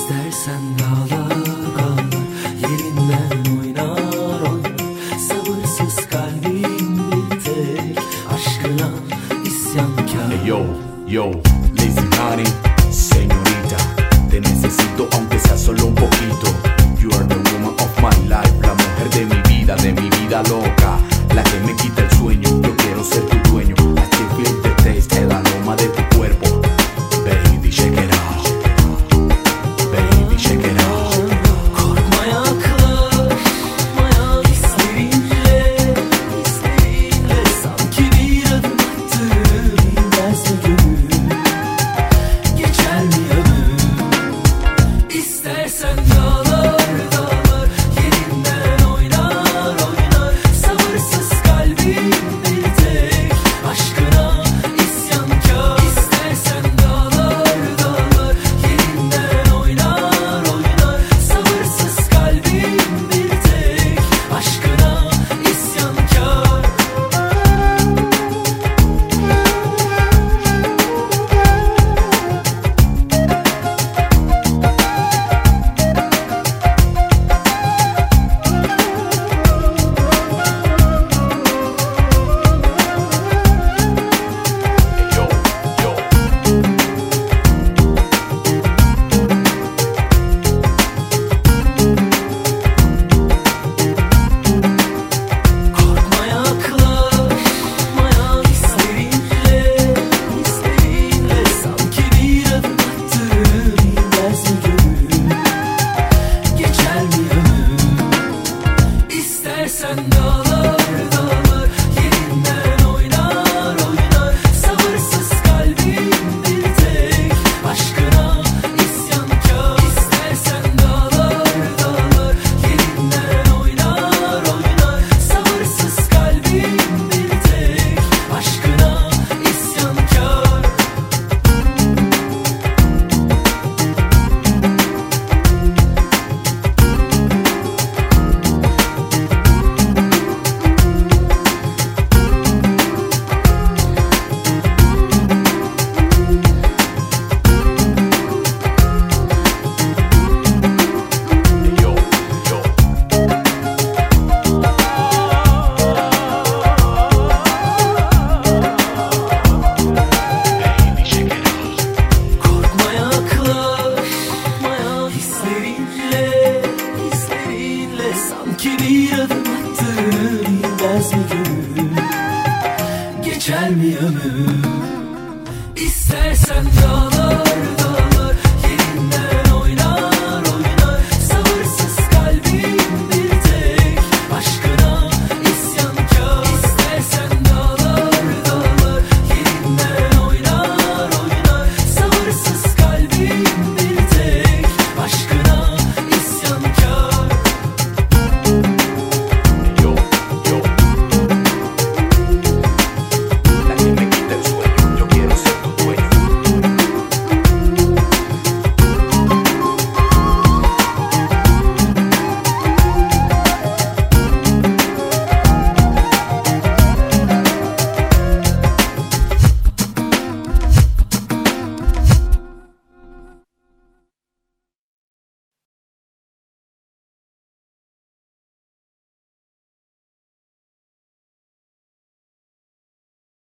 İstersen dağlar dağlar yerinden oynar oynar. Sabırsız kalbim bir tek aşkına isyankar. Hey yo, lazy honey, señorita, te necesito aunque sea solo un poquito. You are the woman of my life, la mujer de mi vida loca, la que me quita el sueño. Yo quiero ser tu dueño. I still feel the taste.